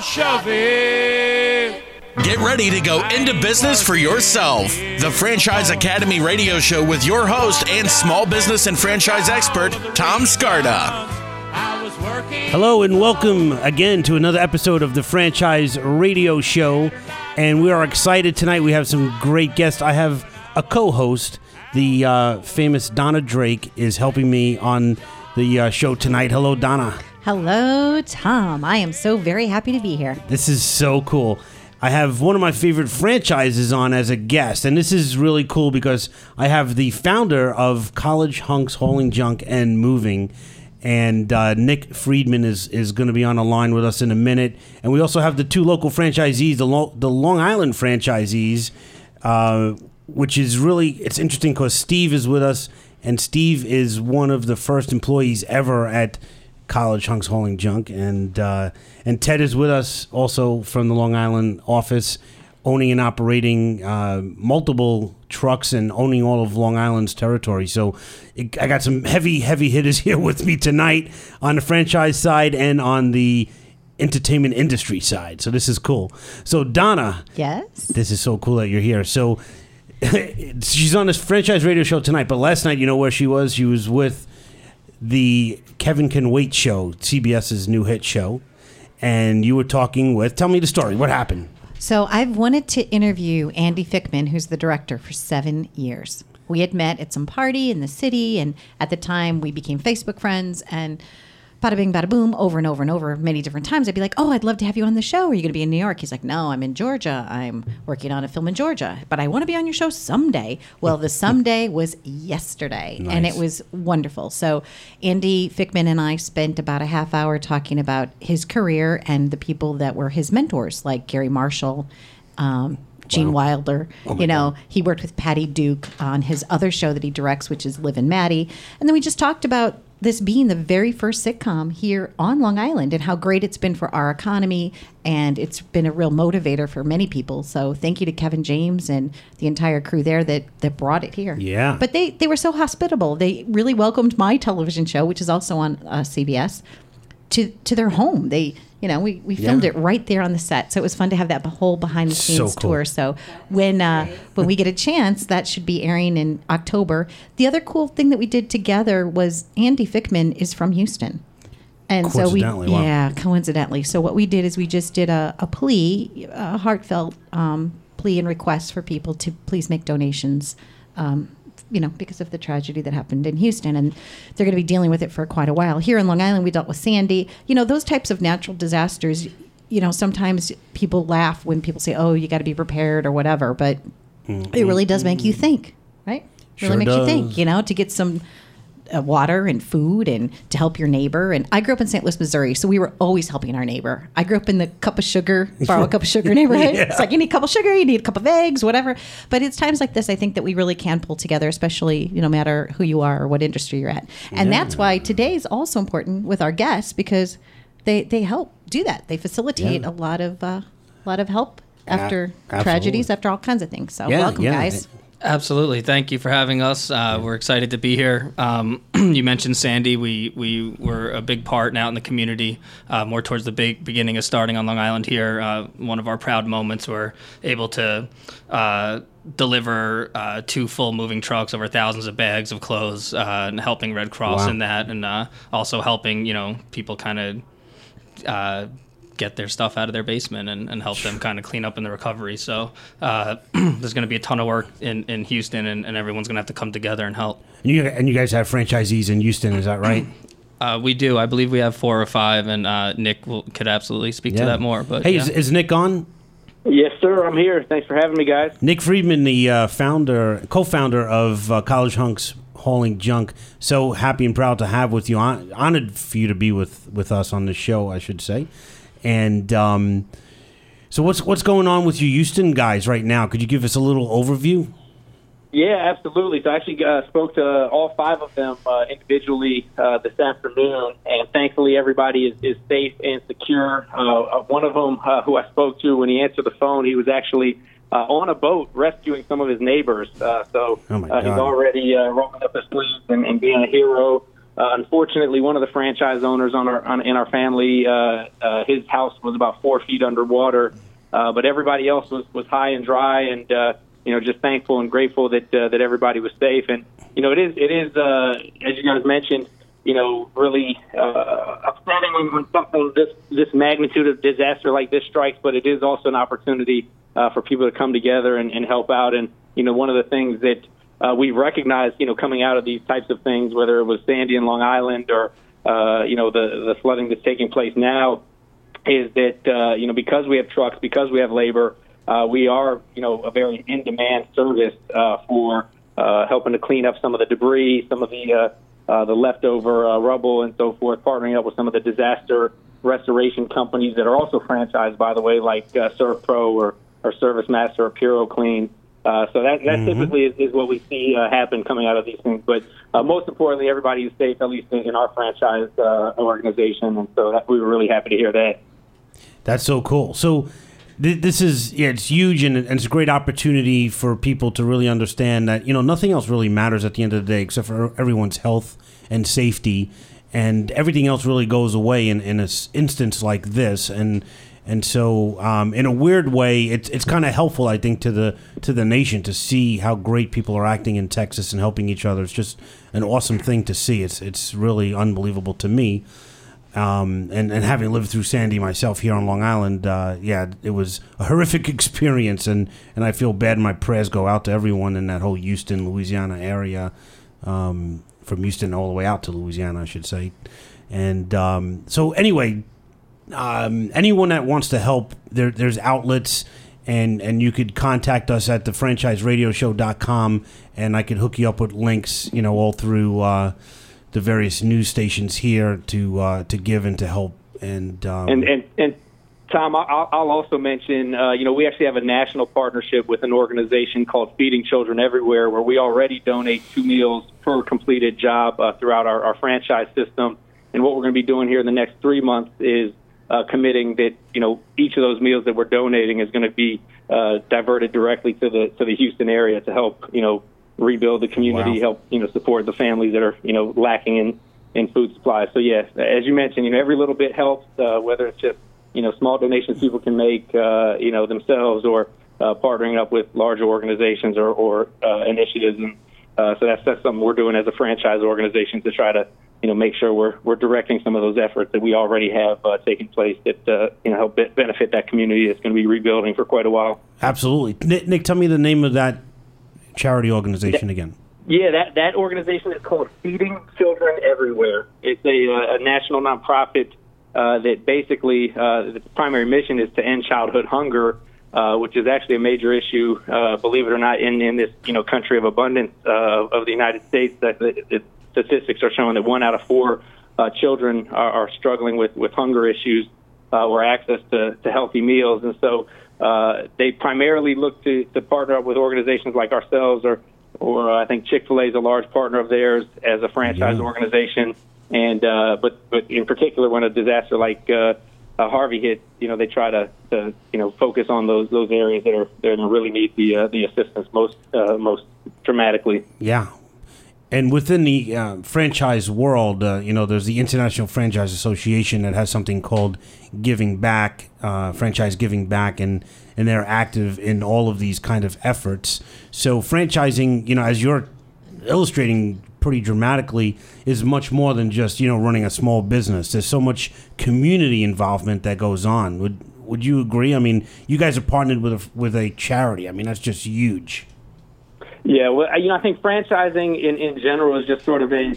shove it. Get ready to go into business for yourself. The Franchise Academy radio show with your host and small business and franchise expert, Tom Scarda. Hello and welcome again to another episode of the Franchise Radio Show. And we are excited tonight. We have some great guests. I have a co-host. The famous Donna Drake is helping me on the show tonight. Hello, Donna. Hello, Tom. I am so very happy to be here. This is so cool. I have one of my favorite franchises on as a guest, and this is really cool because I have the founder of College Hunks Hauling Junk and Moving, and Nick Friedman is going to be on the line with us in a minute. And we also have the two local franchisees, the Long Island franchisees, which is really, it's interesting because Steve is with us, and Steve is one of the first employees ever at College Hunks Hauling Junk, and Ted is with us also from the Long Island office, owning and operating multiple trucks and owning all of Long Island's territory. So I got some heavy hitters here with me tonight on the franchise side and on the entertainment industry side. So this is cool. So Donna, yes, this is so cool that you're here. So she's on this franchise radio show tonight, but last night, you know where she was? She was with the Kevin Can Wait show, CBS's new hit show, and you were talking with, tell me the story, what happened? So I've wanted to interview Andy Fickman, who's the director, for 7 years. We had met at some party in the city, and at the time we became Facebook friends, and bada bing, bada boom, over and over and over many different times. I'd be like, oh, I'd love to have you on the show. Are you going to be in New York? He's like, no, I'm in Georgia. I'm working on a film in Georgia, but I want to be on your show someday. Well, the someday was yesterday, Nice. And it was wonderful. So Andy Fickman and I spent about a half hour talking about his career and the people that were his mentors, like Gary Marshall, Gene Wilder. Oh my God. He worked with Patty Duke on his other show that he directs, which is Liv and Maddie. And then we just talked about this being the very first sitcom here on Long Island and how great it's been for our economy. And it's been a real motivator for many people. So thank you to Kevin James and the entire crew there that brought it here. Yeah. But they were so hospitable. They really welcomed my television show, which is also on CBS, to their home. We filmed it right there on the set, so it was fun to have that whole behind the scenes So cool. tour. So when we get a chance, that should be airing in October. The other cool thing that we did together was Andy Fickman is from Houston, and so coincidentally. So what we did is we just did a heartfelt plea and request for people to please make donations. Because of the tragedy that happened in Houston, and they're going to be dealing with it for quite a while. Here in Long Island, we dealt with Sandy. Those types of natural disasters, sometimes people laugh when people say, oh, you got to be prepared or whatever, but it really does make you think, right? It really makes you think, to get some water and food and to help your neighbor. And I grew up in St. Louis, Missouri, so we were always helping our neighbor. I grew up in the borrow a cup of sugar neighborhood. Yeah. It's like, you need a cup of sugar, you need a cup of eggs, whatever. But it's times like this, I think, that we really can pull together, especially, no matter who you are or what industry you're at. And that's why today is also important with our guests, because they help do that. They facilitate a lot of help after tragedies, after all kinds of things. So welcome, guys. Absolutely. Thank you for having us. We're excited to be here. You mentioned Sandy. We were a big part now in the community, more towards the beginning of starting on Long Island here. One of our proud moments, we're able to deliver 2 full moving trucks over thousands of bags of clothes, and helping Red Cross in that, and also helping people kind of get their stuff out of their basement and help them kind of clean up in the recovery. So there's going to be a ton of work in Houston, and everyone's going to have to come together and help. And you guys have franchisees in Houston, is that right? We do. I believe we have 4 or 5, and Nick could absolutely speak to that more. But hey, is Nick on? Yes, sir. I'm here. Thanks for having me, guys. Nick Friedman, the co-founder of College Hunks Hauling Junk. So happy and proud to have with you. Honored for you to be with us on the show, I should say. And so what's going on with you Houston guys right now? Could you give us a little overview? Yeah, absolutely. So I actually spoke to all 5 of them individually this afternoon, and thankfully everybody is safe and secure. One of them who I spoke to, when he answered the phone, he was actually on a boat rescuing some of his neighbors. So he's already rolling up his sleeves and being a hero Unfortunately, one of the franchise owners in our family, his house was about 4 feet underwater, but everybody else was high and dry, and just thankful and grateful that everybody was safe. And it is as you guys mentioned, really upsetting when something this magnitude of disaster like this strikes, but it is also an opportunity for people to come together and help out. And one of the things that we've recognized, coming out of these types of things, whether it was Sandy in Long Island or, the flooding that's taking place now, is that, because we have trucks, because we have labor, we are, a very in-demand service for helping to clean up some of the debris, some of the leftover rubble and so forth, partnering up with some of the disaster restoration companies that are also franchised, by the way, like ServPro or ServiceMaster or Puro Clean. So that typically is what we see happen coming out of these things. But most importantly, everybody is safe, at least in our franchise organization. And so we were really happy to hear that. That's so cool. So this is, it's huge, and it's a great opportunity for people to really understand that, nothing else really matters at the end of the day except for everyone's health and safety, and everything else really goes away in an instance like this. And so, in a weird way, it's kind of helpful, I think, to the nation to see how great people are acting in Texas and helping each other. It's just an awesome thing to see. It's really unbelievable to me. And having lived through Sandy myself here on Long Island, it was a horrific experience, and I feel bad. My prayers go out to everyone in that whole Houston, Louisiana area, from Houston all the way out to Louisiana, I should say. And so anyway. Anyone that wants to help, there's outlets, and you could contact us at thefranchiseradioshow.com, and I could hook you up with links, all through the various news stations here to give and to help. And Tom, I'll also mention, we actually have a national partnership with an organization called Feeding Children Everywhere, where we already donate 2 meals per completed job throughout our franchise system. And what we're going to be doing here in the next 3 months is committing that each of those meals that we're donating is going to be diverted directly to the Houston area to help rebuild the community, help support the families that are lacking in food supplies. So yes, as you mentioned, every little bit helps, whether it's just small donations people can make themselves, or partnering up with larger organizations or initiatives. And so that's something we're doing as a franchise organization to try to make sure we're directing some of those efforts that we already have taking place that help benefit that community that's going to be rebuilding for quite a while. Absolutely. Nick, tell me the name of that charity organization again. Yeah, that organization is called Feeding Children Everywhere. It's a national nonprofit that basically the primary mission is to end childhood hunger, which is actually a major issue, believe it or not, in this country of abundance of the United States. That statistics are showing that 1 out of 4 children are struggling with hunger issues or access to healthy meals. And so they primarily look to partner up with organizations like ourselves, or I think Chick-fil-A is a large partner of theirs as a franchise organization. And but in particular, when a disaster like Harvey hit, they try to focus on those areas that really need the assistance most dramatically. Yeah. And within the franchise world, there's the International Franchise Association that has something called Giving Back, Franchise Giving Back, and they're active in all of these kind of efforts. So franchising, as you're illustrating pretty dramatically, is much more than just, running a small business. There's so much community involvement that goes on. Would you agree? I mean, you guys are partnered with a charity. I mean, that's just huge. Yeah, well, I think franchising in general is just sort of a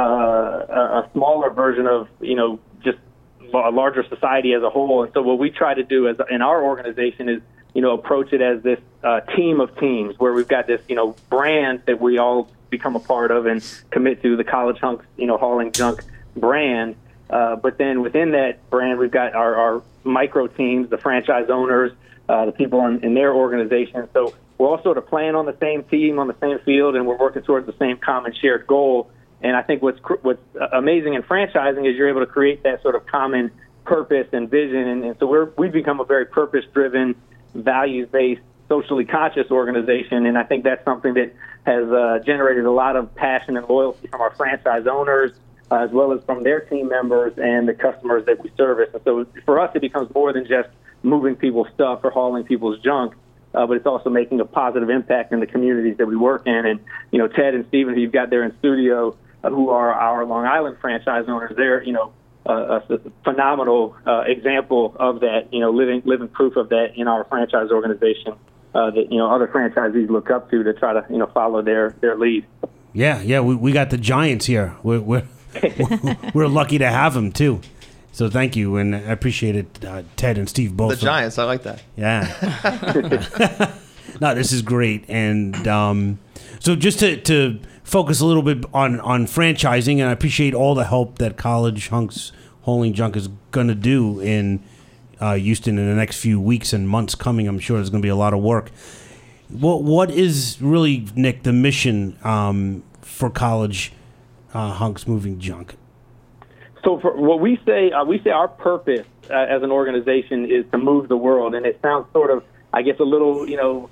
smaller version of, just a larger society as a whole. And so what we try to do in our organization is, approach it as this team of teams where we've got this, brand that we all become a part of and commit to, the College Hunks, hauling junk brand. But then within that brand, we've got our micro teams, the franchise owners, the people in their organization. So we're all sort of playing on the same team, on the same field, and we're working towards the same common shared goal. And I think what's amazing in franchising is you're able to create that sort of common purpose and vision. And so we've become a very purpose-driven, values-based, socially conscious organization. And I think that's something that has generated a lot of passion and loyalty from our franchise owners, as well as from their team members and the customers that we service. And so for us, it becomes more than just moving people's stuff or hauling people's junk, but it's also making a positive impact in the communities that we work in. And, Ted and Stephen, who you've got there in studio, who are our Long Island franchise owners, they're, a phenomenal example of that, living proof of that in our franchise organization that, other franchisees look up to try to, follow their lead. Yeah, we got the giants here. We're lucky to have them too. So thank you, and I appreciate it, Ted and Steve both. The Giants, I like that. Yeah. No, this is great, and so just to focus a little bit on franchising, and I appreciate all the help that College Hunks Hauling Junk is going to do in Houston in the next few weeks and months coming. I'm sure there's going to be a lot of work. What is really, Nick, the mission for College Hunks Moving Junk? So for what we say our purpose as an organization is to move the world, and it sounds sort of, I guess, a little,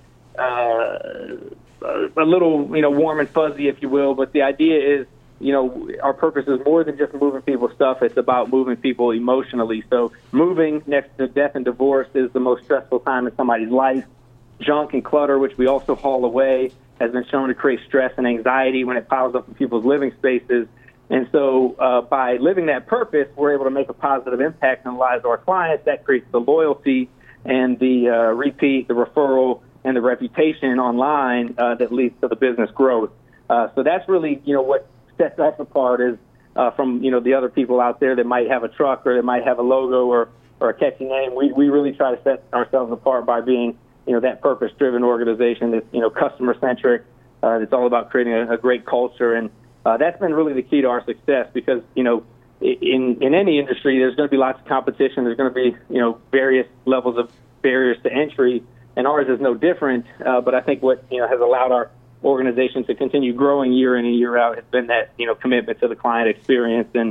warm and fuzzy, if you will. But the idea is, our purpose is more than just moving people's stuff. It's about moving people emotionally. So moving next to death and divorce is the most stressful time in somebody's life. Junk and clutter, which we also haul away, has been shown to create stress and anxiety when it piles up in people's living spaces. And so by living that purpose, we're able to make a positive impact on the lives of our clients. That creates the loyalty and the repeat, the referral, and the reputation online that leads to the business growth. So that's really, what sets us apart is from, the other people out there that might have a truck or that might have a logo or a catchy name. We really try to set ourselves apart by being, that purpose-driven organization that's, customer-centric. It's all about creating a great culture. And that's been really the key to our success because, in any industry, there's going to be lots of competition. There's going to be, various levels of barriers to entry, and ours is no different. But I think what, has allowed our organization to continue growing year in and year out has been that, commitment to the client experience and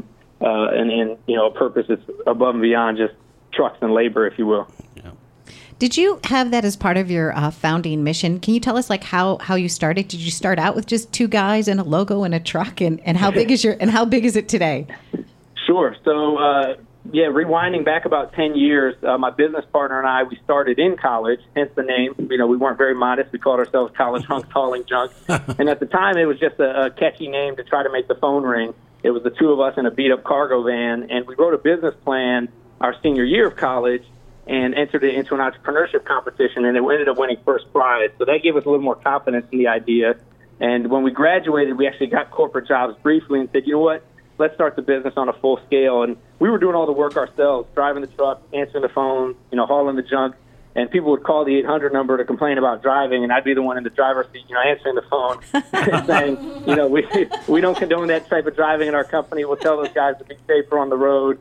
a purpose that's above and beyond just trucks and labor, if you will. Yeah. Did you have that as part of your founding mission? Can you tell us how you started? Did you start out with just two guys and a logo and a truck, and how big is it today? Sure. So rewinding back about 10 years, my business partner and I, we started in college, hence the name. We weren't very modest. We called ourselves College Hunks Hauling Junk. And at the time, it was just a catchy name to try to make the phone ring. It was the two of us in a beat-up cargo van, and we wrote a business plan our senior year of college and entered it into an entrepreneurship competition, and it ended up winning first prize. So that gave us a little more confidence in the idea. And when we graduated, we actually got corporate jobs briefly and said, you know what, let's start the business on a full scale. And we were doing all the work ourselves, driving the truck, answering the phone, hauling the junk. And people would call the 800 number to complain about driving, and I'd be the one in the driver's seat, answering the phone, saying, we don't condone that type of driving in our company. We'll tell those guys to be safer on the road.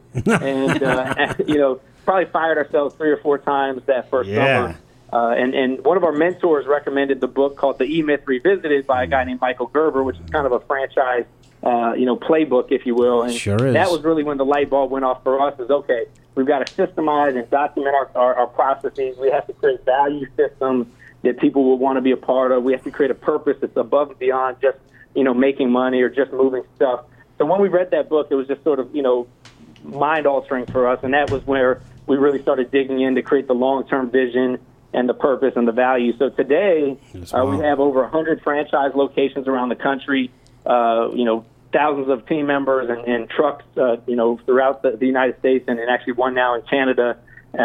And, probably fired ourselves 3 or 4 times that first summer. And one of our mentors recommended the book called The E-Myth Revisited by a guy named Michael Gerber, which is kind of a franchise, playbook, if you will. And sure is. That was really when the light bulb went off for us is, okay, we've got to systemize and document our processes. We have to create value systems that people will want to be a part of. We have to create a purpose that's above and beyond just, making money or just moving stuff. So when we read that book, it was just sort of, mind-altering for us, and that was where we really started digging in to create the long-term vision and the purpose and the value. So today, we have over 100 franchise locations around the country, thousands of team members and trucks, throughout the United States, and actually one now in Canada.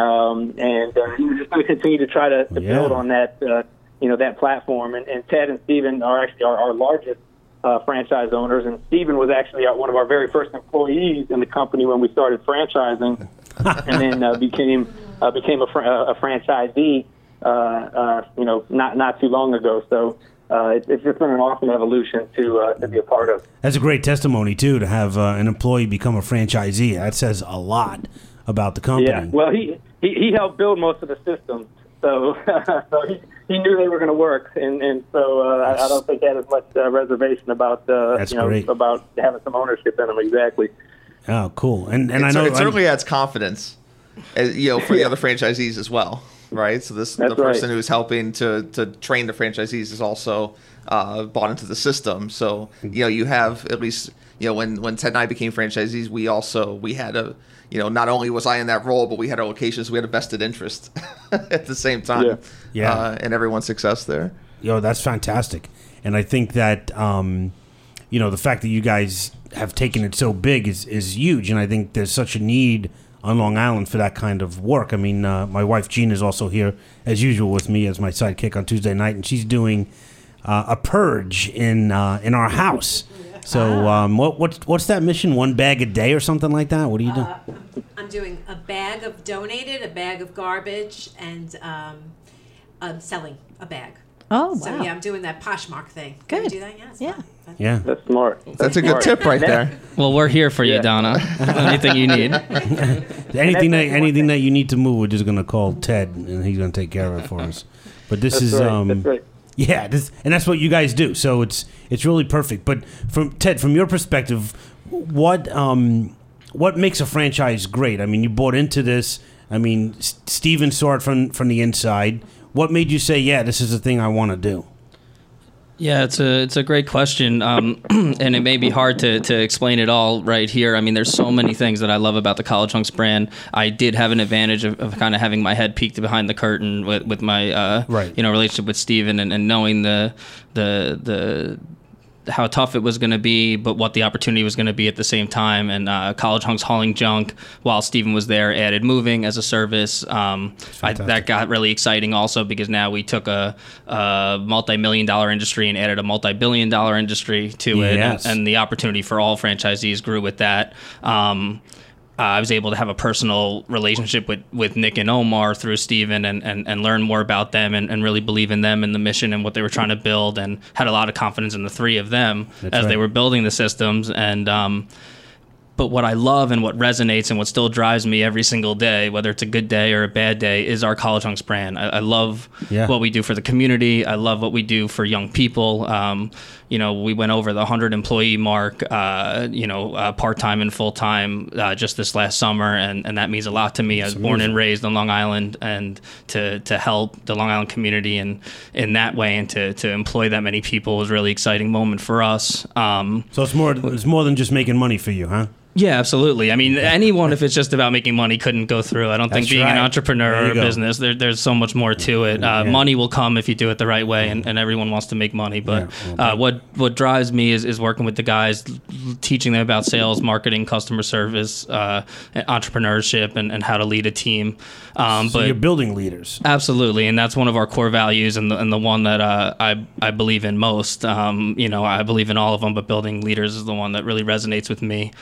We're just going to continue to try to build on that, that platform. And Ted and Stephen are actually our largest franchise owners, and Stephen was actually one of our very first employees in the company when we started franchising, and then became a franchisee, not too long ago. So it's just been an awesome evolution to be a part of. That's a great testimony too, to have an employee become a franchisee. That says a lot about the company. Yeah, well, he helped build most of the systems, so he knew they were going to work, and so I don't think he had as much reservation about about having some ownership in them. Exactly. Oh, cool. And I know it certainly adds confidence, for the other franchisees as well, right? So the person who's helping to train the franchisees is also bought into the system. So you have at least when Ted and I became franchisees, we had a, not only was I in that role, but we had our locations, we had a vested interest at the same time. And everyone's success there. That's fantastic. And I think that, the fact that you guys have taken it so big is huge. And I think there's such a need on Long Island for that kind of work. I mean, my wife Jean is also here as usual with me as my sidekick on Tuesday night, and she's doing a purge in our house. So what's that mission? 1 bag a day or something like that? What are you doing? I'm doing a bag of donated, a bag of garbage, and selling a bag. Oh, wow. So, I'm doing that Poshmark thing. Good. Can you do that? Yeah. Yeah. That's smart. That's a good tip right there. Well, we're here for you, Donna. Anything you need. anything that you need to move, we're just going to call Ted, and he's going to take care of it for us. But this is... That's right. Yeah, and that's what you guys do. So it's really perfect. But from your perspective, what makes a franchise great? I mean, you bought into this. I mean, Steven saw it from the inside. What made you say, yeah, this is the thing I want to do? Yeah, it's a great question, and it may be hard to explain it all right here. I mean, there's so many things that I love about the College Hunks brand. I did have an advantage of kind of having my head peeked behind the curtain with my relationship with Steven and knowing the how tough it was going to be, but what the opportunity was going to be at the same time. And College Hunks hauling junk while Steven was there added moving as a service. That got really exciting also because now we took a multi-million-dollar industry and added a multi-billion-dollar industry to it. Yes. And the opportunity for all franchisees grew with that. I was able to have a personal relationship with Nick and Omar through Steven and learn more about them and really believe in them and the mission and what they were trying to build, and had a lot of confidence in the three of them they were building the systems. And but what I love and what resonates and what still drives me every single day, whether it's a good day or a bad day, is our College Hunks brand. I love what we do for the community. I love what we do for young people. We went over the 100 employee mark, part-time and full-time just this last summer, and that means a lot to me. I was born and raised on Long Island, and to help the Long Island community in that way and to employ that many people was a really exciting moment for us. So it's more than just making money for you, huh? Yeah, absolutely. I mean, anyone, if it's just about making money, couldn't go through. I don't think being an entrepreneur or a business, there's so much more to it. Money will come if you do it the right way, and everyone wants to make money. But what drives me is working with the guys, teaching them about sales, marketing, customer service, entrepreneurship, and how to lead a team. So you're building leaders. Absolutely, and that's one of our core values, and the one that I believe in most. I believe in all of them, but building leaders is the one that really resonates with me.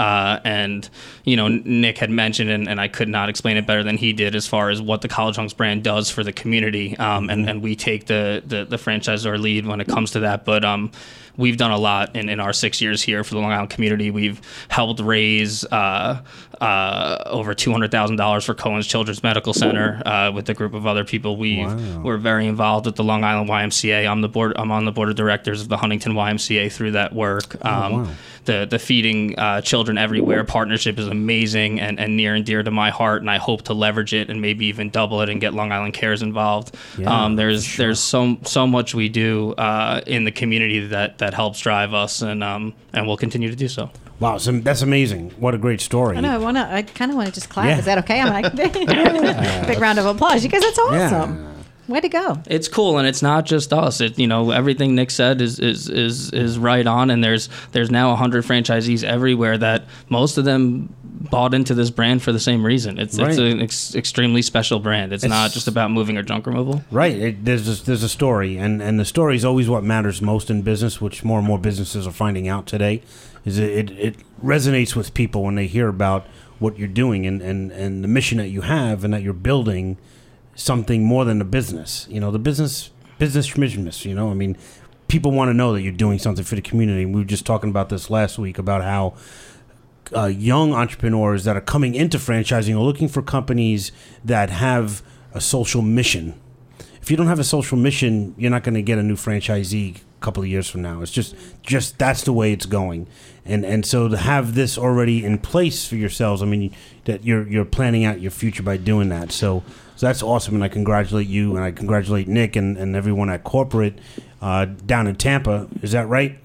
Nick had mentioned, and I could not explain it better than he did, as far as what the College Hunks brand does for the community. And we take the franchisor lead when it comes to that. But we've done a lot in our 6 years here for the Long Island community. We've helped raise over $200,000 for Cohen's Children's Medical Center with a group of other people. We're very involved with the Long Island YMCA. I'm on the board of directors of the Huntington YMCA through that work. The Feeding Children Everywhere partnership is amazing and near and dear to my heart, and I hope to leverage it and maybe even double it and get Long Island Cares involved. There's so much we do in the community that helps drive us, and we'll continue to do so. Wow, so that's amazing! What a great story. I know. I kind of want to just clap. Yeah. Is that okay? I'm like, big round of applause. You guys, that's awesome. Yeah. Way to go! It's cool, and it's not just us. Everything Nick said is right on. And there's now 100 franchisees everywhere that most of them bought into this brand for the same reason. It's an extremely special brand. It's not just about moving or junk removal. Right. There's a story, and the story is always what matters most in business, which more and more businesses are finding out today. Is it resonates with people when they hear about what you're doing and the mission that you have and that you're building something more than a business. The business mission. I mean, people want to know that you're doing something for the community. We were just talking about this last week about how young entrepreneurs that are coming into franchising are looking for companies that have a social mission. If you don't have a social mission, you're not going to get a new franchisee a couple of years from now. It's just that's the way it's going. And so to have this already in place for yourselves, I mean, that you're planning out your future by doing that. So that's awesome, and I congratulate you, and I congratulate Nick and everyone at corporate down in Tampa. Is that right?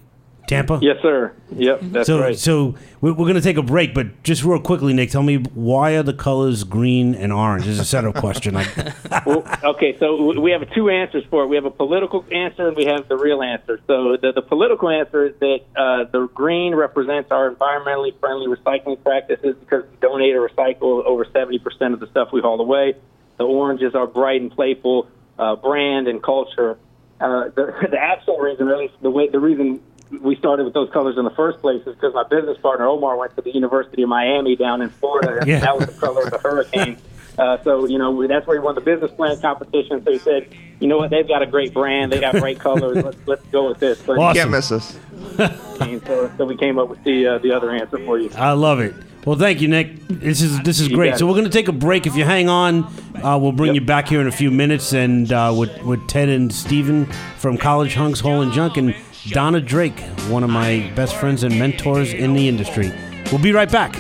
Tampa? Yes, sir. Yep, that's right. So we're going to take a break, but just real quickly, Nick, tell me, why are the colors green and orange? This is a setup question. Well, okay, so we have two answers for it. We have a political answer and we have the real answer. So the political answer is that the green represents our environmentally friendly recycling practices because we donate or recycle over 70% of the stuff we haul away. The orange is our bright and playful brand and culture. The actual reason, or at least the reason we started with those colors in the first place is because my business partner Omar went to the University of Miami down in Florida, and that was the color of the hurricane. So, that's where he won the business plan competition. So he said, you know what, they've got a great brand, they got great colors, let's go with this. But awesome. You can't miss us. So we came up with the other answer for you. I love it. Well, thank you, Nick. This is great. So we're going to take a break. If you hang on, we'll bring you back here in a few minutes, and with Ted and Steven from College Hunks Hauling Junk, and Donna Drake, one of my best friends and mentors in the industry. We'll be right back.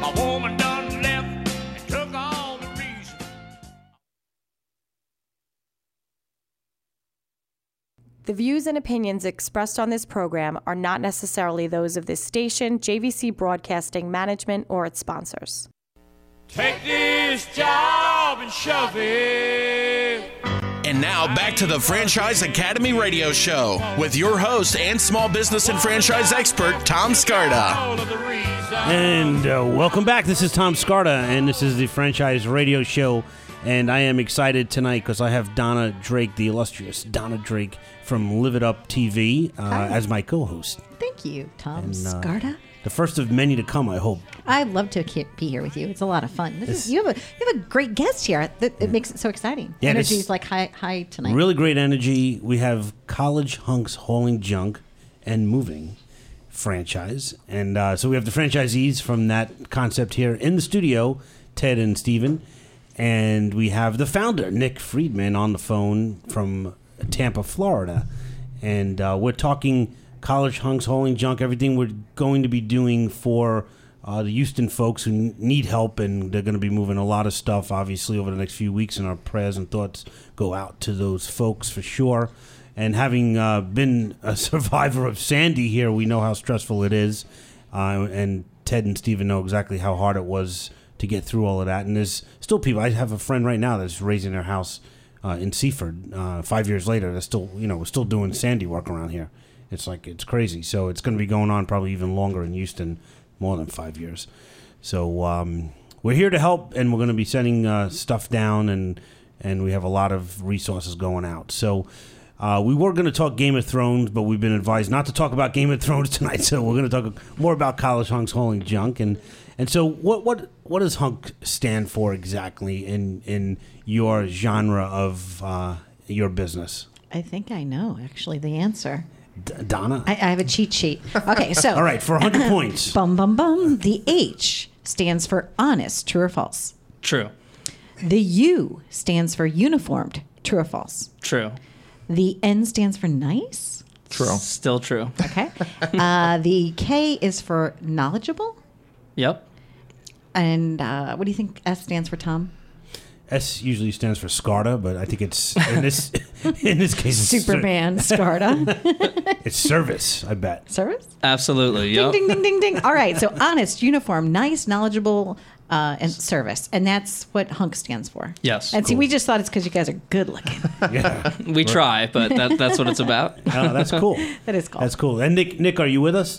The views and opinions expressed on this program are not necessarily those of this station, JVC Broadcasting Management, or its sponsors. Take this job and shove it. And now back to the Franchise Academy Radio Show with your host and small business and franchise expert, Tom Scarda. And welcome back. This is Tom Scarda, and this is the Franchise Radio Show. And I am excited tonight because I have Donna Drake, the illustrious Donna Drake from Live It Up TV, as my co-host. Thank you, Tom Scarda. The first of many to come, I hope. I'd love to be here with you. It's a lot of fun. You have a great guest here. It makes it so exciting. Yeah, energy's like high tonight. Really great energy. We have College Hunks Hauling Junk and Moving franchise. And so we have the franchisees from that concept here in the studio, Ted and Steven. And we have the founder, Nick Friedman, on the phone from Tampa, Florida. And we're talking College Hunks Hauling Junk, everything we're going to be doing for the Houston folks who need help, and they're going to be moving a lot of stuff, obviously, over the next few weeks, and our prayers and thoughts go out to those folks for sure. And having been a survivor of Sandy here, we know how stressful it is. And Ted and Steven know exactly how hard it was to get through all of that. And there's still people. I have a friend right now that's raising their house in Seaford. 5 years later, they're still, we're still doing Sandy work around here. It's crazy. So it's going to be going on probably even longer in Houston, more than 5 years. So we're here to help, and we're going to be sending stuff down, and we have a lot of resources going out. So we were going to talk Game of Thrones, but we've been advised not to talk about Game of Thrones tonight. So we're going to talk more about College Hunks Hauling Junk. And so what does Hunk stand for exactly in your genre of your business? I think I know, actually, the answer. Donna? I have a cheat sheet. Okay, so. All right, for 100 points. Bum, bum, bum. The H stands for honest, true or false? True. The U stands for uniformed, true or false? True. The N stands for nice? True. Still true. Okay. The K is for knowledgeable? Yep. And what do you think S stands for, Tom? S usually stands for Scarda, but I think it's in this case it's Superman Scarda. It's service, I bet. Service? Absolutely. Yep. Ding, ding, ding, ding, ding. All right. So honest, uniform, nice, knowledgeable, and service, and that's what Hunk stands for. Yes. And cool. See, we just thought it's because you guys are good looking. Yeah. We try, but that's what it's about. Oh, that's cool. That is cool. That's cool. And Nick, are you with us?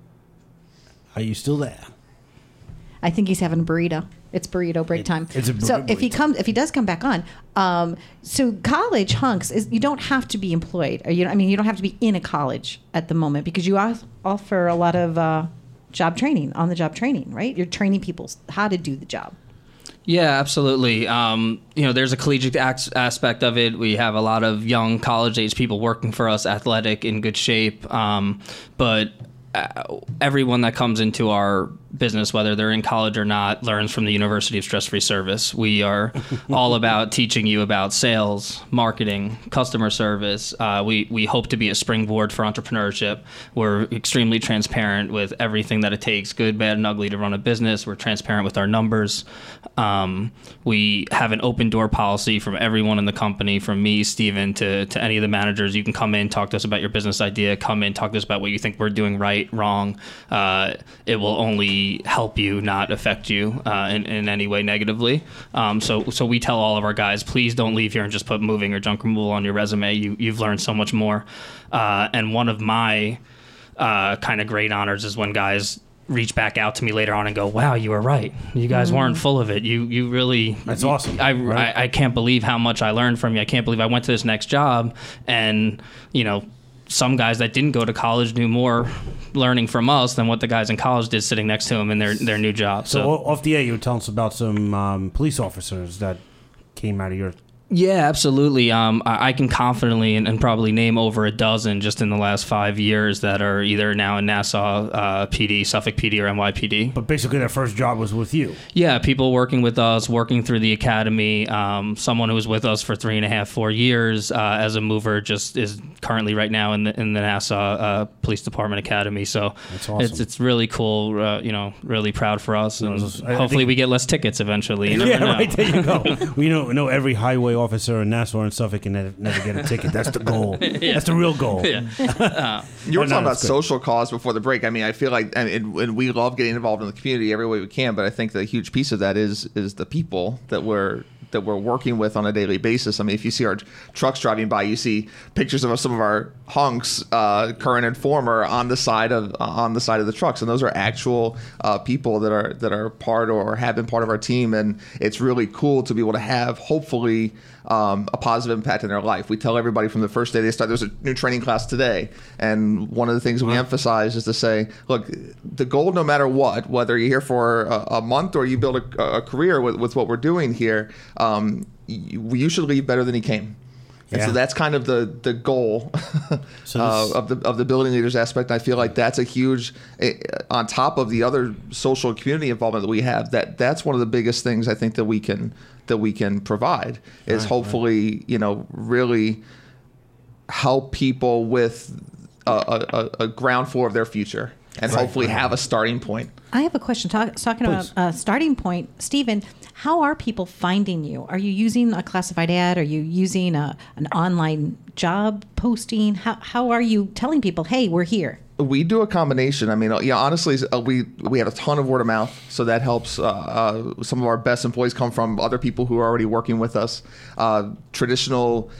Are you still there? I think he's having a burrito. It's burrito break time. It's a so if he does come back on, so College Hunks is, you don't have to be employed, or you don't have to be in a college at the moment, because you offer a lot of job training, on the job training, right? You're training people how to do the job. Yeah, absolutely. There's a collegiate aspect of it. We have a lot of young college-age people working for us, athletic, in good shape, but everyone that comes into our business, whether they're in college or not, learns from the University of Stress-Free Service. We are all about teaching you about sales, marketing, customer service. We hope to be a springboard for entrepreneurship. We're extremely transparent with everything that it takes, good, bad, and ugly, to run a business. We're transparent with our numbers. We have an open door policy from everyone in the company, from me, Steven, to any of the managers. You can come in, talk to us about your business idea, come in, talk to us about what you think we're doing right, wrong. It will only help you, not affect you in any way negatively. So we tell all of our guys, please don't leave here and just put moving or junk removal on your resume. You've learned so much more. And one of my kind of great honors is when guys reach back out to me later on and go, wow, you were right. You guys weren't full of it. You really... That's awesome. I can't believe how much I learned from you. I can't believe I went to this next job and, some guys that didn't go to college knew more learning from us than what the guys in college did sitting next to them in their new jobs. So off the air, you were telling us about some police officers that came out of your... Yeah, absolutely. I can confidently and probably name over a dozen just in the last 5 years that are either now in Nassau PD, Suffolk PD, or NYPD. But basically their first job was with you. Yeah, people working with us, working through the academy. Someone who was with us for 3.5, 4 years as a mover just is currently right now in the Nassau Police Department Academy. So that's awesome. It's really cool, really proud for us. And hopefully we get less tickets eventually. Right, there you go. We know every highway officer in Nassau and Suffolk can never get a ticket. That's the goal. Yeah. That's the real goal. Yeah. You were talking about social cause before the break. I mean, I feel like, and we love getting involved in the community every way we can, but I think the huge piece of that is the people that we're working with on a daily basis. I mean, if you see our trucks driving by, you see pictures of some of our hunks, current and former, on the side of the trucks, and those are actual people that are part or have been part of our team, and it's really cool to be able to have, hopefully, a positive impact in their life. We tell everybody from the first day they start, there's a new training class today, and one of the things we emphasize is to say, look, the goal, no matter what, whether you're here for a month or you build a career with what we're doing here, you should leave better than you came. And so that's kind of the goal of the building leaders aspect. I feel like that's a huge, on top of the other social community involvement that we have, that's one of the biggest things I think that we can provide is hopefully, really help people with a ground floor of their future and hopefully have a starting point. I have a question. Talking about a starting point, Steven, how are people finding you? Are you using a classified ad? Are you using an online job posting? How are you telling people, hey, we're here? We do a combination. I mean, honestly, we have a ton of word of mouth, so that helps. Some of our best employees come from other people who are already working with us. Traditional,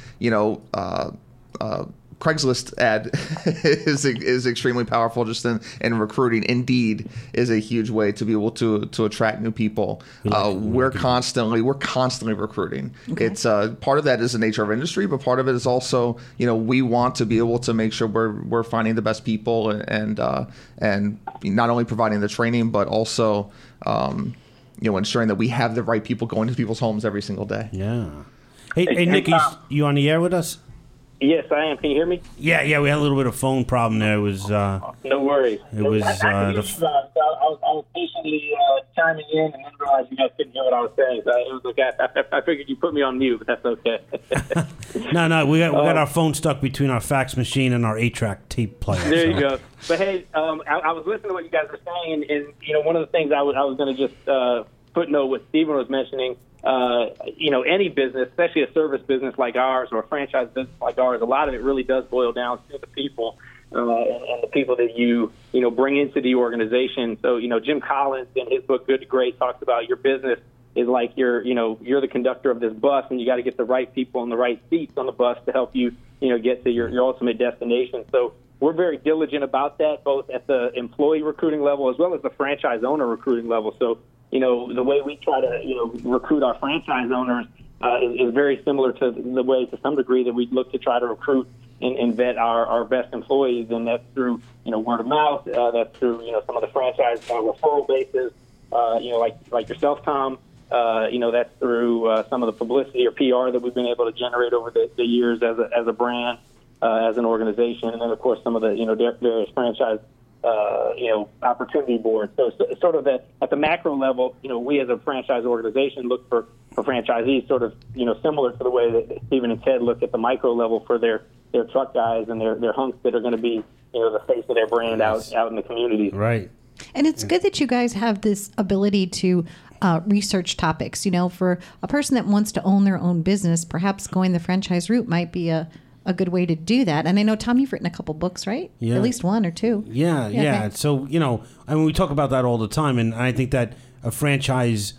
Craigslist ad is extremely powerful just in recruiting. Indeed is a huge way to be able to attract new people. We're constantly recruiting. Okay. It's part of that is the nature of industry, but part of it is also, we want to be able to make sure we're finding the best people and not only providing the training, but also ensuring that we have the right people going to people's homes every single day. Yeah. Hey Nick, you on the air with us? Yes, I am. Can you hear me? Yeah, we had a little bit of phone problem there. It was no worries. It was I was patiently chiming in and then realized you guys couldn't hear what I was saying. So it was okay. I figured you put me on mute, but that's okay. No, we got our phone stuck between our fax machine and our 8-track tape player. There you go. But hey, I was listening to what you guys were saying, and one of the things I was going to just footnote what Steven was mentioning. Any business, especially a service business like ours or a franchise business like ours, a lot of it really does boil down to the people and the people that you bring into the organization. So, Jim Collins in his book Good to Great talks about your business is like you're the conductor of this bus, and you got to get the right people in the right seats on the bus to help you, get to your ultimate destination. So we're very diligent about that, both at the employee recruiting level as well as the franchise owner recruiting level. So, the way we try to, recruit our franchise owners is very similar to the way, to some degree, that we look to try to recruit and vet our best employees. And that's through, word of mouth. That's through, some of the franchise referral bases, like yourself, Tom. That's through some of the publicity or PR that we've been able to generate over the years as a brand, as an organization. And then, of course, some of the, various franchise opportunity board. So sort of at the macro level, we as a franchise organization look for franchisees sort of, similar to the way that Stephen and Ted look at the micro level for their truck guys and their hunks that are going to be, the face of their brand out in the community. Right. And it's good that you guys have this ability to research topics. For a person that wants to own their own business, perhaps going the franchise route might be a good way to do that. And I know, Tom, you've written a couple books, right? Yeah. At least one or two. Yeah. Okay. So, we talk about that all the time, and I think that a franchise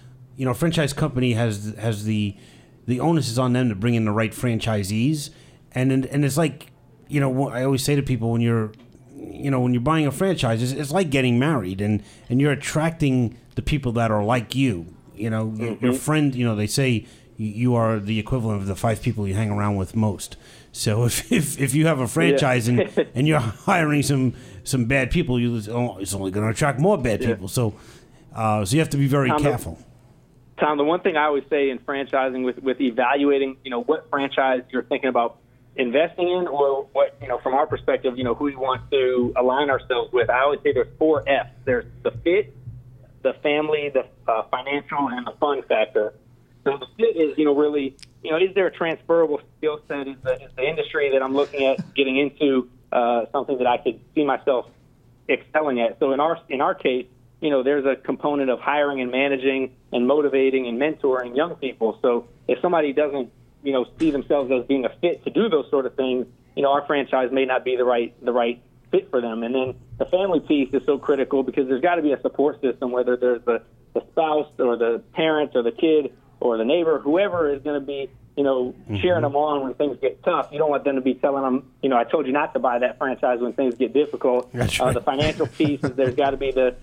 company has the onus is on them to bring in the right franchisees. And it's like, I always say to people when you're buying a franchise, it's like getting married, and you're attracting the people that are like you. Your friend, they say you are the equivalent of the 5 people you hang around with most. So if you have a franchise and you're hiring some bad people, it's only going to attract more bad people. So you have to be very careful. Tom, the one thing I always say in franchising with evaluating, what franchise you're thinking about investing in, or what, from our perspective, who we want to align ourselves with. I always say there's 4 F's. There's the fit, the family, the financial, and the fun factor. So the fit is, really, is there a transferable skill set? Is the industry that I'm looking at getting into something that I could see myself excelling at? So in our case, there's a component of hiring and managing and motivating and mentoring young people. So if somebody doesn't, see themselves as being a fit to do those sort of things, our franchise may not be the right fit for them. And then the family piece is so critical because there's got to be a support system, whether there's the spouse or the parents or the kid or the neighbor, whoever is going to be, cheering them on when things get tough. You don't want them to be telling them, I told you not to buy that franchise when things get difficult. That's right. The financial piece is there's got to be the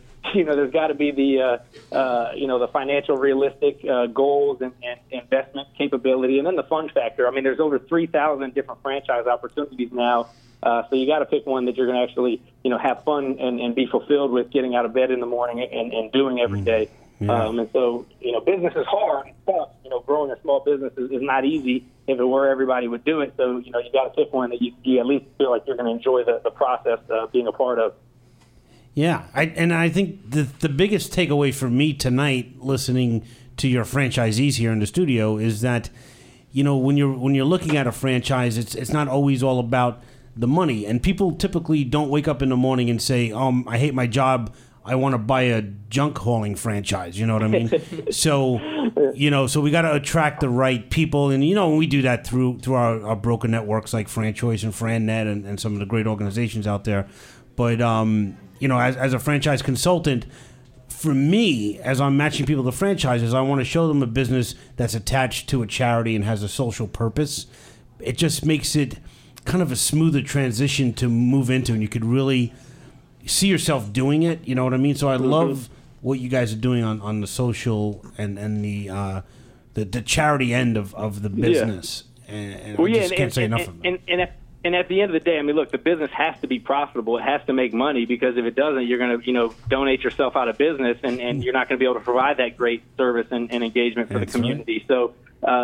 financial realistic goals and investment capability, and then the fun factor. I mean, there's over 3,000 different franchise opportunities now, so you got to pick one that you're going to actually, have fun and be fulfilled with, getting out of bed in the morning and doing every day. Yeah. And so, business is hard. Growing a small business is not easy. If it were, everybody would do it. So, you got to pick one that you at least feel like you're going to enjoy the process being a part of. Yeah, I think the biggest takeaway for me tonight, listening to your franchisees here in the studio, is that when you're looking at a franchise, it's not always all about the money. And people typically don't wake up in the morning and say, I hate my job, I want to buy a junk hauling franchise. You know what I mean? So we got to attract the right people, and we do that through our broker networks like FranChoice and FranNet and some of the great organizations out there. But as a franchise consultant, for me, as I'm matching people to franchises, I want to show them a business that's attached to a charity and has a social purpose. It just makes it kind of a smoother transition to move into, and you could really see yourself doing it. You know what I mean? So I love what you guys are doing on the social and the charity end of the business. Yeah. And I just can't say enough of that. And at the end of the day, I mean, look, the business has to be profitable. It has to make money, because if it doesn't, you're going to, donate yourself out of business, and you're not going to be able to provide that great service and engagement for the community. Right. So,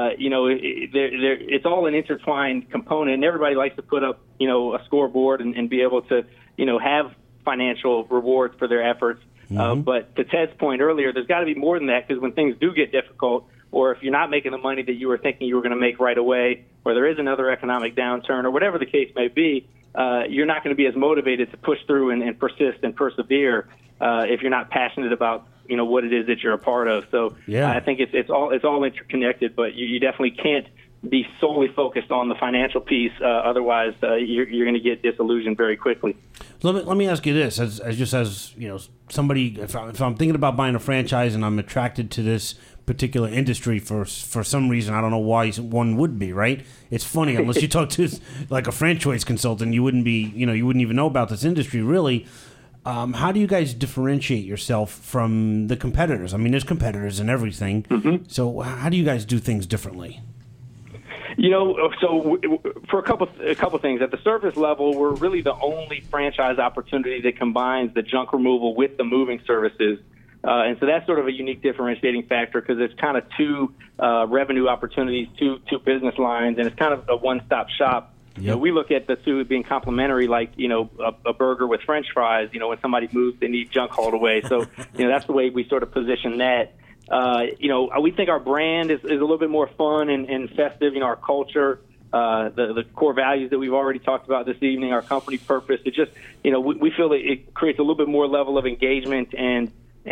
it's all an intertwined component, and everybody likes to put up, a scoreboard and be able to, have financial rewards for their efforts. But to Ted's point earlier, there's got to be more than that, because when things do get difficult, or if you're not making the money that you were thinking you were going to make right away, or there is another economic downturn, or whatever the case may be, you're not going to be as motivated to push through and persist and persevere if you're not passionate about what it is that you're a part of. So I think it's all interconnected, but you definitely can't be solely focused on the financial piece. Otherwise, you're going to get disillusioned very quickly. Let me ask you this: as somebody, if I'm thinking about buying a franchise and I'm attracted to this particular industry for some reason, I don't know why one would be, right? It's funny, unless you talk to like a FranChoice consultant, you wouldn't even know about this industry really. How do you guys differentiate yourself from the competitors? I mean, there's competitors in everything. So how do you guys do things differently? So for a couple things, at the surface level, we're really the only franchise opportunity that combines the junk removal with the moving services. And so that's sort of a unique differentiating factor, because it's kind of two revenue opportunities, two business lines, and it's kind of a one-stop shop You know, we look at the two being complementary, like, you know, a burger with French fries. You know, when somebody moves, they need junk hauled away. So, you know, that's the way we sort of position that. You know, we think our brand is a little bit more fun and festive. You know, our culture, the core values that we've already talked about this evening, our company purpose. It just, you know, we feel that it creates a little bit more level of engagement and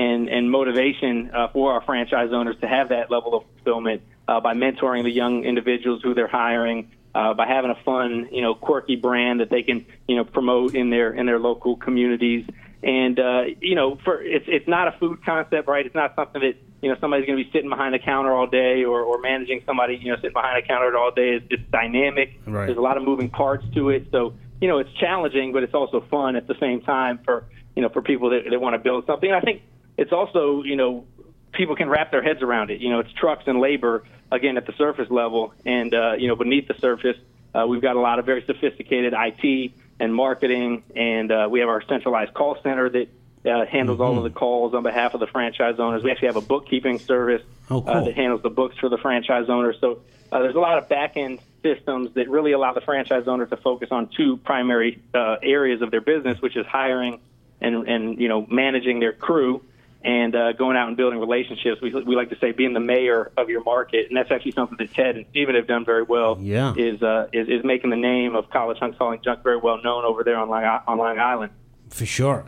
motivation for our franchise owners to have that level of fulfillment by mentoring the young individuals who they're hiring, by having a fun, you know, quirky brand that they can, you know, promote in their local communities. And you know, it's not a food concept, right? It's not something that, you know, somebody's going to be sitting behind the counter all day or managing somebody, you know, sitting behind the counter all day. It's dynamic. Right. There's a lot of moving parts to it. So, you know, it's challenging, but it's also fun at the same time for, you know, for people that want to build something. And I think it's also, you know, people can wrap their heads around it. You know, it's trucks and labor, again, at the surface level. And, you know, beneath the surface, we've got a lot of very sophisticated IT and marketing, and we have our centralized call center that handles all of the calls on behalf of the franchise owners. We actually have a bookkeeping service that handles the books for the franchise owners. So there's a lot of back-end systems that really allow the franchise owners to focus on two primary areas of their business, which is hiring and you know, managing their crew, and going out and building relationships. We like to say being the mayor of your market, and that's actually something that Ted and Steven have done very well. Yeah, is making the name of College Hunks Hauling Junk very well known over there on Long Island. For sure.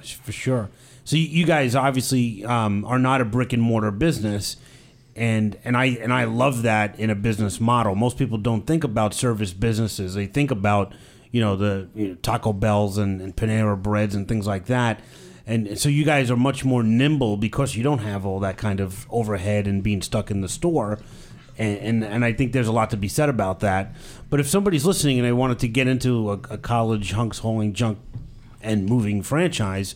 So you guys obviously are not a brick and mortar business, and I love that in a business model. Most people don't think about service businesses. They think about, you know, the Taco Bells and Panera Breads and things like that. And so you guys are much more nimble because you don't have all that kind of overhead and being stuck in the store. And I think there's a lot to be said about that. But if somebody's listening and they wanted to get into a College Hunks Hauling Junk and Moving franchise,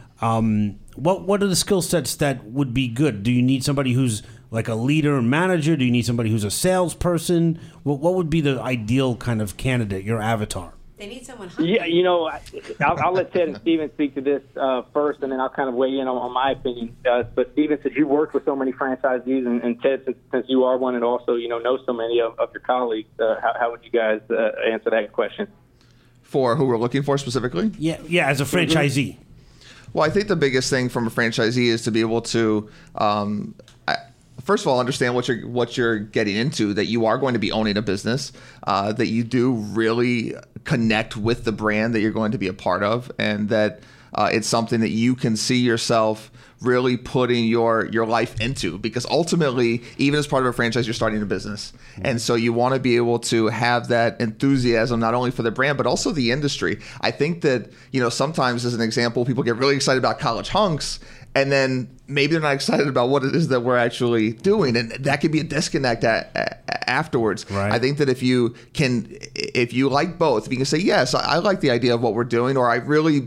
what are the skill sets that would be good? Do you need somebody who's like a leader and manager? Do you need somebody who's a salesperson? What would be the ideal kind of candidate, your avatar? They need someone hungry. Yeah, you know, I'll let Ted and Steven speak to this first, and then I'll kind of weigh in on my opinion. But Steven, since you worked with so many franchisees, and Ted, since you are one and also, you know so many of your colleagues, how would you guys answer that question? For who we're looking for specifically? Yeah, as a franchisee. Well, I think the biggest thing from a franchisee is to be able to, first of all, understand what you're getting into, that you are going to be owning a business, that you do really connect with the brand that you're going to be a part of, and that it's something that you can see yourself really putting your life into, because ultimately, even as part of a franchise, you're starting a business. And so you want to be able to have that enthusiasm, not only for the brand, but also the industry. I think that, you know, sometimes as an example, people get really excited about College Hunks, and then maybe they're not excited about what it is that we're actually doing. And that could be a disconnect afterwards. Right. I think that if you like both, if you can say, yes, I like the idea of what we're doing, or I really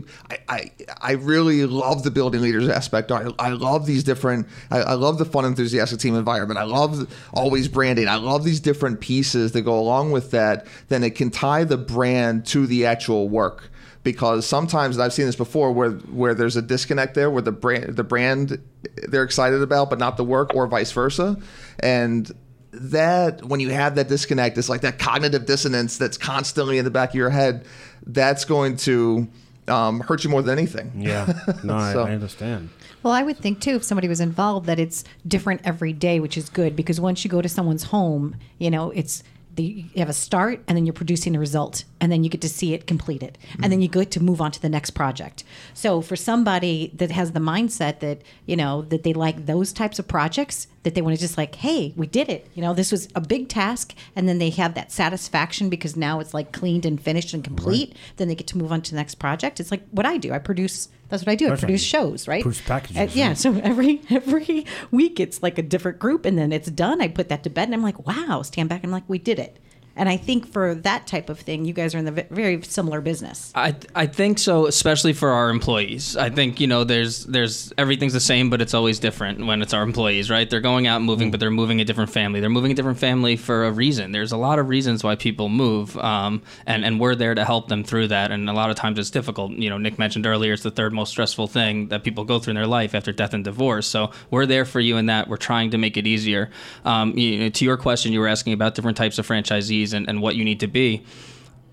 love the building leaders aspect. I love these different, I love the fun, enthusiastic team environment. I love always branding. I love these different pieces that go along with that. Then it can tie the brand to the actual work. Because sometimes, and I've seen this before, where there's a disconnect there, where the brand they're excited about, but not the work, or vice versa. And that, when you have that disconnect, it's like that cognitive dissonance that's constantly in the back of your head. That's going to hurt you more than anything. Yeah, no, so. I understand. Well, I would think, too, if somebody was involved, that it's different every day, which is good. Because once you go to someone's home, you know, you have a start, and then you're producing a result, and then you get to see it completed, and then you get to move on to the next project. So for somebody that has the mindset that, you know, that they like those types of projects, that they want to just like, hey, we did it. You know, this was a big task, and then they have that satisfaction because now it's like cleaned and finished and complete. Right. Then they get to move on to the next project. It's like what I do. That's what I do. Perfect. I produce shows, right? Produce packages. Yeah. So every week it's like a different group, and then it's done. I put that to bed, and I'm like, wow, stand back and I'm like, we did it. And I think for that type of thing, you guys are in the very similar business. I think so, especially for our employees. I think, you know, there's everything's the same, but it's always different when it's our employees, right? They're going out and moving, but they're moving a different family. They're moving a different family for a reason. There's a lot of reasons why people move, and we're there to help them through that. And a lot of times it's difficult. You know, Nick mentioned earlier, it's the third most stressful thing that people go through in their life after death and divorce. So we're there for you in that. We're trying to make it easier. You know, to your question, you were asking about different types of franchisees and what you need to be.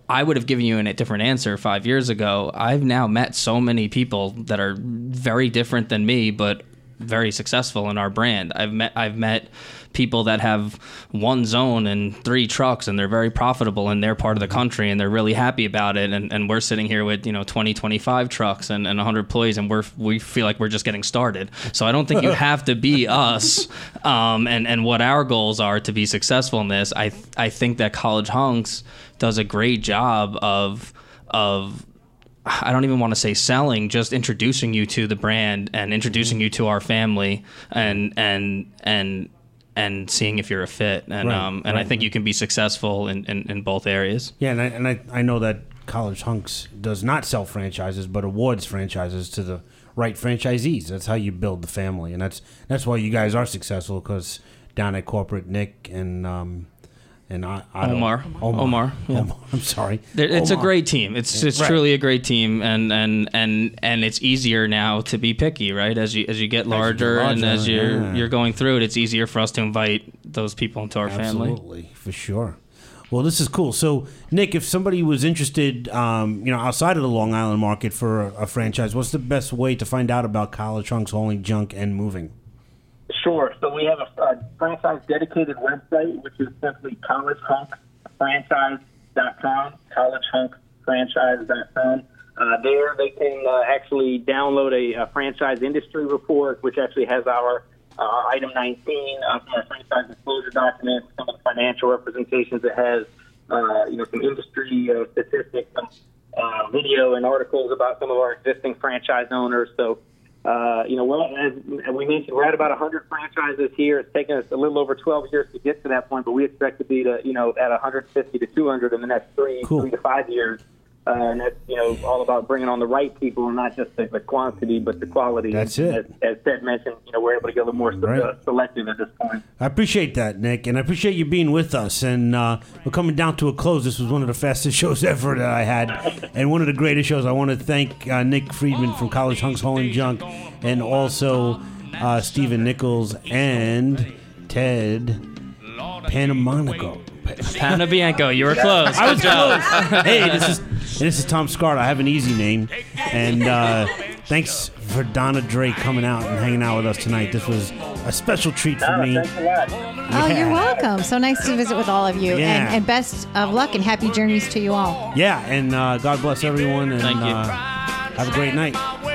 I would have given you a different answer 5 years ago. I've now met so many people that are very different than me, but very successful in our brand. I've met people that have one zone and 3 trucks, and they're very profitable in their part of the country, and they're really happy about it. And we're sitting here with 20, 25 trucks and 100 employees, and we feel like we're just getting started. So I don't think you have to be us. And what our goals are to be successful in this, I think that College Hunks does a great job of I don't even want to say selling, just introducing you to the brand and introducing you to our family and seeing if you're a fit. And I think you can be successful in both areas. Yeah, and I know that College Hunks does not sell franchises, but awards franchises to the right franchisees. That's how you build the family, and that's why you guys are successful, because down at corporate, Nick and Omar. Yeah. I'm sorry. It's a great team. It's truly a great team, and it's easier now to be picky, right? As you get larger and as you're going through it, it's easier for us to invite those people into our family. Absolutely, for sure. Well, this is cool. So, Nick, if somebody was interested, outside of the Long Island market for a franchise, what's the best way to find out about College Hunks Hauling Junk and Moving? Sure. So we have a franchise dedicated website, which is simply collegehunksfranchise.com, collegehunksfranchise.com. There they can actually download a franchise industry report, which actually has our item 19 of our franchise disclosure document, some of the financial representations. It has, some industry statistics, some video and articles about some of our existing franchise owners. So, as we mentioned, we're at about 100 franchises here. It's taken us a little over 12 years to get to that point, but we expect to be at 150 to 200 in the next 3 to 5 years. And that's, all about bringing on the right people, and not just the quantity, but the quality. That's it. As Ted mentioned, we're able to get a little more selective at this point. I appreciate that, Nick, and I appreciate you being with us. And we're coming down to a close. This was one of the fastest shows ever that I had, and one of the greatest shows. I want to thank Nick Friedman from College Hunks Hauling Junk, and also Stephen Nichols and Ted Panabianco. You were close. I was close. Hey, this is Tom Scarlett. I have an easy name. And thanks for Donna Drake coming out and hanging out with us tonight. This was a special treat for me. Thanks a lot. Oh, you're welcome. So nice to visit with all of you. Yeah. And best of luck and happy journeys to you all. Yeah, and God bless everyone. And thank you. Have a great night.